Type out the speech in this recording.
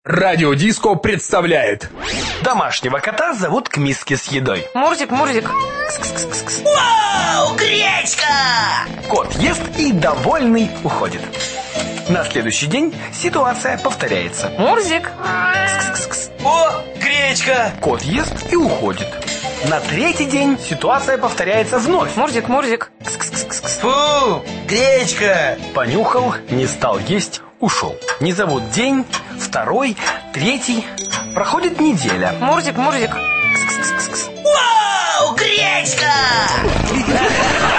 Радио Диско представляет. Домашнего кота зовут к миске с едой. Мурзик, Мурзик. Вау, гречка! Кот ест и, довольный, уходит. На следующий день ситуация повторяется. Мурзик. О, гречка! Кот ест и уходит. На третий день ситуация повторяется вновь. Мурзик, Мурзик. Фу, гречка! Понюхал, не стал есть, ушел. Не зовут день, второй, третий. Проходит неделя. Мурзик, Мурзик. Вау, гречка!